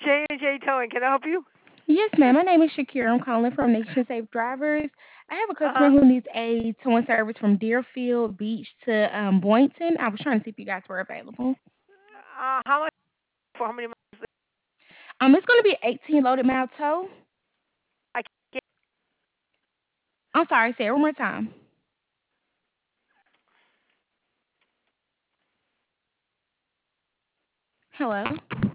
J&J Towing. Can I help you? Yes, ma'am. My name is Shakira. I'm calling from Nation Safe Drivers. I have a Uh customer huh. who needs a towing service from Deerfield Beach to Boynton. I was trying to see if you guys were available. How much for how many miles? It's going to be 18 loaded mile tow. I can't. I'm sorry, say it one more time. Hello.